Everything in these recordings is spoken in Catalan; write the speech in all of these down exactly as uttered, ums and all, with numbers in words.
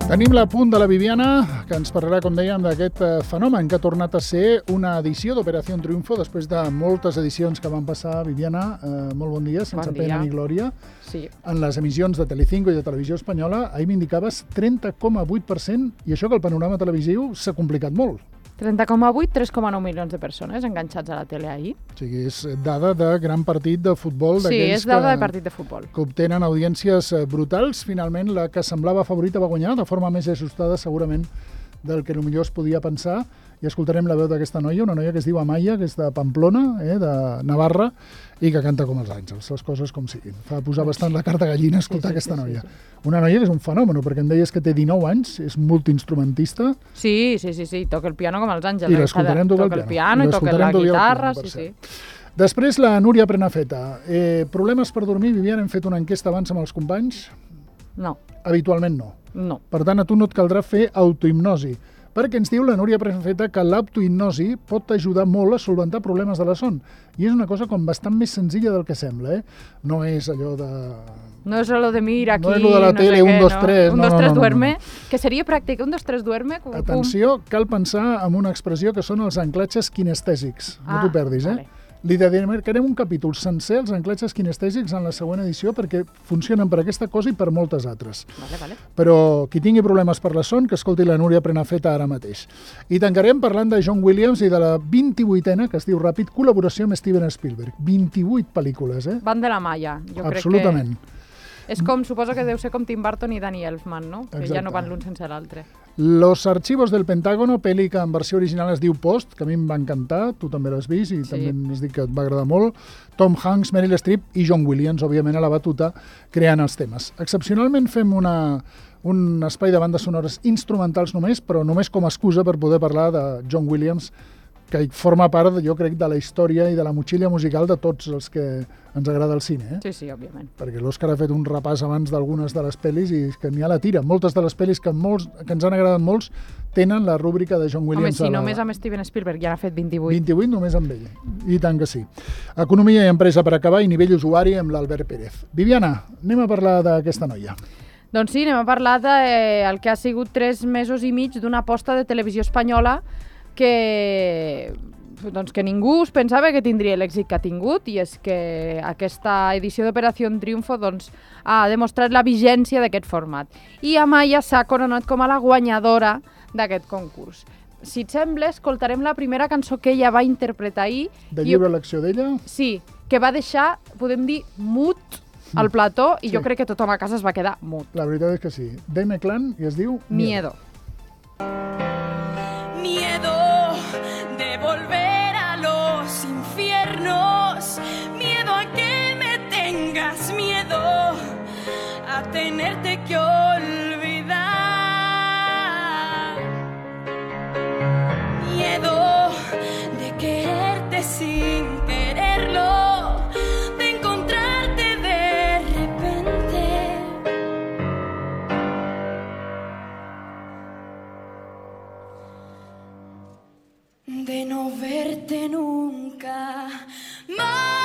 Tenim l'apunt de la Viviana, que ens parlarà, com dèiem, d'aquest fenomen que ha tornat a ser una edició d'Operació Triunfo després de moltes edicions que van passar. Viviana, eh, molt bon dia, sense bon dia. pena ni glòria. Sí. En les emissions de Telecinco i de Televisió Espanyola, ahir m'indicaves trenta coma vuit per cent, i això que el panorama televisiu s'ha complicat molt. trenta coma vuit, tres coma nou milions de persones enganxats a la tele ahir. O sigui, és dada de gran partit de futbol. Sí, és dada de partit de futbol. Que obtenen audiències brutals. Finalment, la que semblava favorita va guanyar, de forma més ajustada, segurament, del que potser es podia pensar. I escoltarem la veu d'aquesta noia, una noia que es diu Amaya, que és de Pamplona, eh, de Navarra, i que canta com els àngels, les coses com siguin. Fa posar bastant la carta gallina escoltar sí, sí, aquesta sí, noia. Sí, sí. Una noia que és un fenomen, perquè em deies que té dinou anys, és multiinstrumentista. Sí, sí, sí, sí, toca el piano com els àngels. I l'escoltarem tocar el piano. Toca el piano. piano i toca la guitarra, piano, sí, sí. Després, la Núria Prenafeta. Eh, problemes per dormir, Viviana, hem fet una enquesta abans amb els companys? No. Habitualment no. No. Per tant, a tu no et caldrà fer autohipnosi, perquè ens diu la Núria Prenafeta que l'autohipnosi pot ajudar molt a solventar problemes de la son. I és una cosa com bastant més senzilla del que sembla, eh? No és allò de... No és allò de mira aquí... No és allò de la no tele, sé un, què, dos, no? tres... Un, no, dos, no, tres, no, no, duerme, no. que seria pràctic. Un, dos, tres, duerme... Pum, Atenció, cal pensar en una expressió que són els anclatges kinestèsics. No ah, t'ho perdis, eh? Vale. Li dedicarem un capítol sencer als anclatges kinestèsics en la següent edició perquè funcionen per aquesta cosa i per moltes altres. Vale, vale. Però qui tingui problemes per la son, que escolti la Núria Prenafeta ara mateix. I tancarem parlant de John Williams i de la vint-i-vuitena, que es diu ràpid, col·laboració amb Steven Spielberg. vint-i-vuit pel·lícules, eh? Van de la malla. Jo Absolutament. Crec que és com, suposo que deu ser com Tim Burton i Danny Elfman, no? Que Exacte. ja no van l'un sense l'altre. Los archivos del Pentágono, pel·li que en versió original es diu Post, que a mi em va encantar, tu també l'has vist i sí. també ens dic que et va agradar molt. Tom Hanks, Meryl Streep i John Williams, òbviament, a la batuta, creant els temes. Excepcionalment fem una, un espai de bandes sonores instrumentals només, però només com a excusa per poder parlar de John Williams, que forma part, jo crec, de la història i de la motxilla musical de tots els que ens agrada el cine. Eh? Sí, sí, òbviament. Perquè l'Òscar ha fet un repàs abans d'algunes de les pel·lis i que n'hi ha la tira. Moltes de les pel·lis que, molts, que ens han agradat molts tenen la rúbrica de John Williams. Home, si la... només amb Steven Spielberg ja n'ha fet vint-i-vuit. vint-i-vuit només amb ell. I tant que sí. Economia i empresa per acabar i nivell usuari amb l'Albert Pérez. Viviana, anem a parlar d'aquesta noia. Doncs sí, anem a parlar del eh, que ha sigut tres mesos i mig d'una aposta de Televisió Espanyola que, doncs que ningú es pensava que tindria l'èxit que ha tingut, i és que aquesta edició d'Operació Triunfo doncs, ha demostrat la vigència d'aquest format. I Amaya s'ha coronat com a la guanyadora d'aquest concurs. Si et sembla, escoltarem la primera cançó que ella va interpretar ahir. De lliure elecció d'ella? Sí, que va deixar, podem dir, mut al plató, i sí. Jo crec que tothom a casa es va quedar mut. La veritat és que sí. Dame Clan i es diu Miedo. Miedo de volver a los infiernos, miedo a que me tengas, miedo a tenerte que olvidar, miedo de quererte sin quererlo, de encontrarte de repente, de no verte nunca más,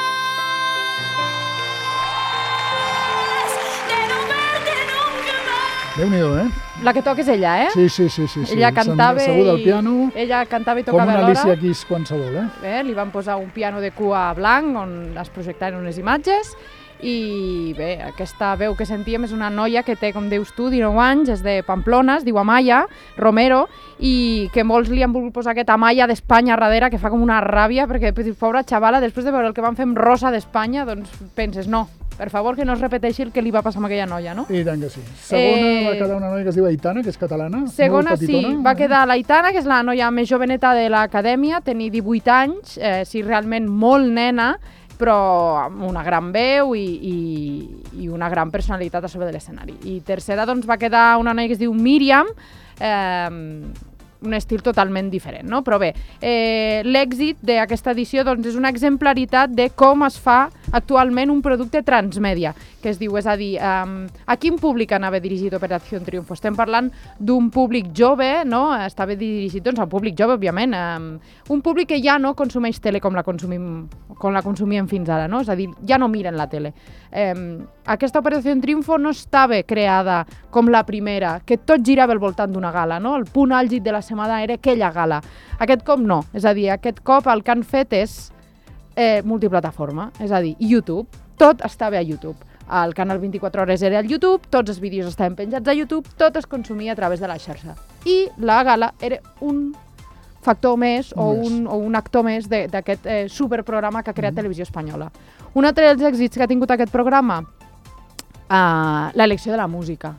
de no verte nunca más. Déu-n'hi-do, eh? La que toca és ella, eh? Sí, sí, sí. sí, sí. Ella cantava asseguda al i... piano, Ella cantava i com tocava una alhora. Alicia Keys qualsevol, eh? Bé, li van posar un piano de cua blanc on es projectaven unes imatges i bé, aquesta veu que sentíem és una noia que té, com dius tu, dinou anys, és de Pamplona, es diu Amaya Romero, i que molts li han volgut posar aquesta Amaya d'Espanya darrere, que fa com una ràbia, perquè, pobra xavala, després de veure el que van fer amb Rosa d'Espanya, doncs penses, no, per favor, que no es repeteixi el que li va passar amb aquella noia, no? I tant que sí. Segona Eh, va quedar una noia que es diu Aitana, que és catalana, Segona, molt petitona. sí, va quedar l'Aitana, que és la noia més joveneta de l'acadèmia, tenia divuit anys, eh, sí, realment molt nena, però amb una gran veu i, i, i una gran personalitat a sobre de l'escenari. I tercera, doncs, va quedar una noia que es diu Míriam, eh, un estil totalment diferent, no? Però bé, eh, l'èxit d'aquesta edició doncs, és una exemplaritat de com es fa actualment un producte transmèdia, que es diu, és a dir, um, a quin públic anava dirigit Operació Triunfo? Estem parlant d'un públic jove, no? Estava dirigit doncs, a un públic jove, òbviament, um, un públic que ja no consumeix tele com la consumim, com la consumíem fins ara, no? És a dir, ja no miren la tele. Um, aquesta Operació Triunfo no estava creada com la primera, que tot girava al voltant d'una gala, no? El punt àlgid de la setmana era aquella gala. Aquest cop no, és a dir, aquest cop el que han fet és eh, multiplataforma, és a dir, YouTube. Tot estava a YouTube. El canal vint-i-quatre hores era al YouTube, tots els vídeos estaven penjats a YouTube, tot es consumia a través de la xarxa. I la gala era un factor més o un, o un actor més d'aquest eh, superprograma que ha creat mm. Televisió Espanyola. Un altre dels èxits que ha tingut aquest programa, eh, l'elecció de la música.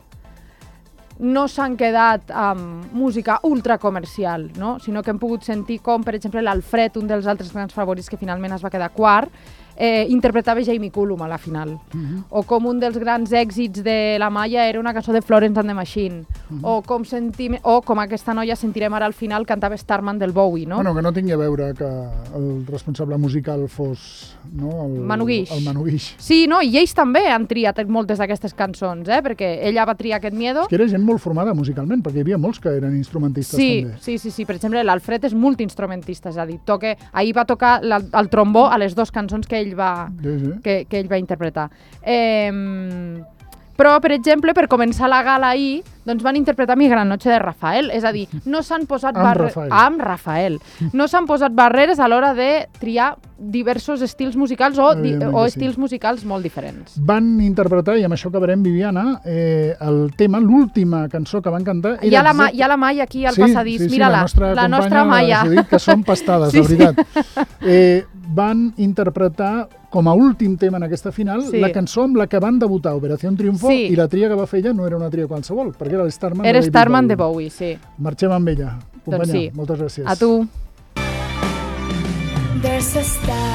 No s'han quedat amb música ultracomercial, no? Sinó que hem pogut sentir com, per exemple, l'Alfred, un dels altres grans favorits que finalment es va quedar quart, eh, interpretava Jamie Cullum a la final. Uh-huh. O com un dels grans èxits de la Maya era una cançó de Florence and the Machine. Uh-huh. O, com sentim, o com aquesta noia sentirem ara al final cantava Starman del Bowie, no? Bueno, que no tingui a veure que el responsable musical fos, no? El Manu Guix. El Manu Guix. Sí, no? I ells també han triat moltes d'aquestes cançons, eh? Perquè ella va triar aquest Miedo. És que era gent molt formada musicalment, perquè hi havia molts que eren instrumentistes sí, també. Sí, sí, sí. Per exemple, l'Alfred és multiinstrumentista, és a dir, toque, ahir va tocar la, el trombó a les dues cançons que ell va, sí, sí. Que, que ell va interpretar. Eh, però, per exemple, per començar la gala ahir, doncs van interpretar Mi gran noche de Rafael, és a dir, no s'han posat amb, barre... Rafael. amb Rafael. No s'han posat barreres a l'hora de triar diversos estils musicals o, di... o estils sí. musicals molt diferents. Van interpretar, i amb això acabarem, Viviana, eh, el tema, l'última cançó que van cantar... Era hi, ha la exact... hi ha la Maia aquí al sí, passadís, sí, sí, mira-la, la nostra, la nostra Maia. Us he dit que són pastades, sí, de veritat. Sí. Eh, van interpretar com a últim tema en aquesta final sí. la cançó amb la que van debutar Operació Triunfo sí. i la tria que va fer ella no era una tria qualsevol, perquè era l'Starman era Starman de Bowie, sí. Marxem amb ella. Companya, doncs sí. moltes gràcies. A tu. There's a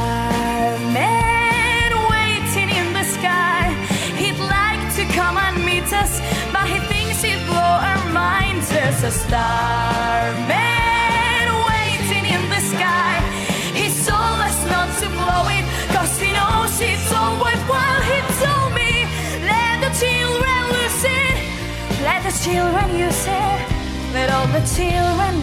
starman waiting in the sky. He'd like to come and meet us, but he thinks he'd blow our minds. There's a starman waiting in the sky. He told us not to blow it, cause he knows it's all worthwhile. He told me, let the children loose it, let the children use it, let all the children